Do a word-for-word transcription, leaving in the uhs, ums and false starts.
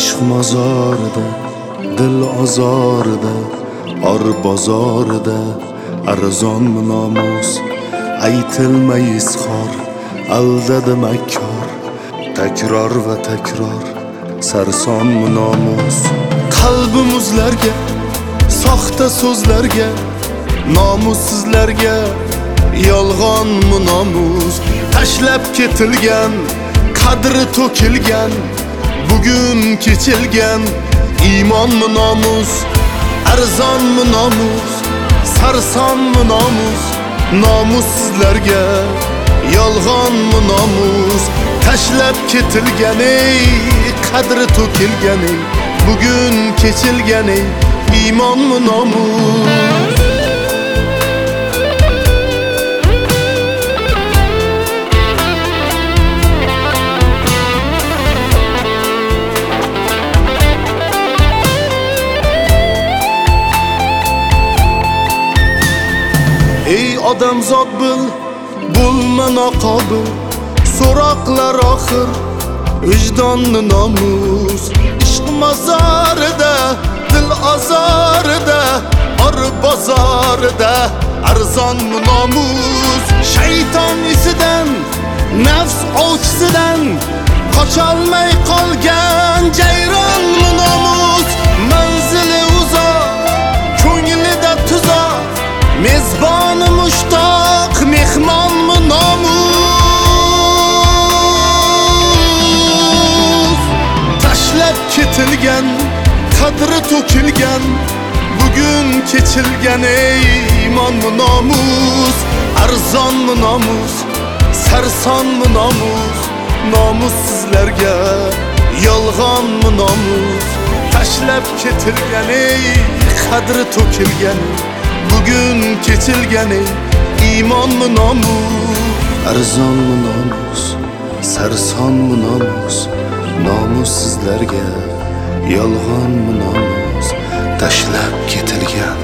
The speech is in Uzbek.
ishq mozorida, dil ozorida, or bozorida arzonmi nomus, aytilmay izhor, aldadi makkor, takror va takror sarsonmi nomus. Qalbim muzlarga, soxta so'zlarga, nomussizlarga yolg'onmi nomus. Tashlab ketilgan, qadri to'kilgan, bugun kechilgan iymonmi nomus. Arzonmi nomus, sarsonmi nomus. Nomussizlarga yolg'onmi nomus. Tashlab ketilgan, ey qadri to'kilgan, ey bugun kechilgan, ey iymonmi nomus. Ey odamzod bil, bo'lma noqobil, so'roqlar oxir vijdonni nomus. Ishq mozorida, dil ozorida, or bozorida arzonmi nomus. Shayton isidan, nafs ovchisidan qocholmay qolgan jayronmi nomus. Manzili uzoq, ko'nglida tuzoq, mezboni mushtoq, mehmonmi nomus. Tashlab ketilgan, qadri to'kilgan, bugun kechilgan, ey iymonmi nomus. Arzonmi nomus, sarsonmi nomus. Nomussizlarga yolg'onmi nomus. Tashlab ketilgan, ey qadri to'kilgan, bugun kechilgan, ey iymonmi nomus. Arzonmi nomus, sarsonmi nomus. Nomussizlarga yolg'onmi nomus. Tashlab ketilgan,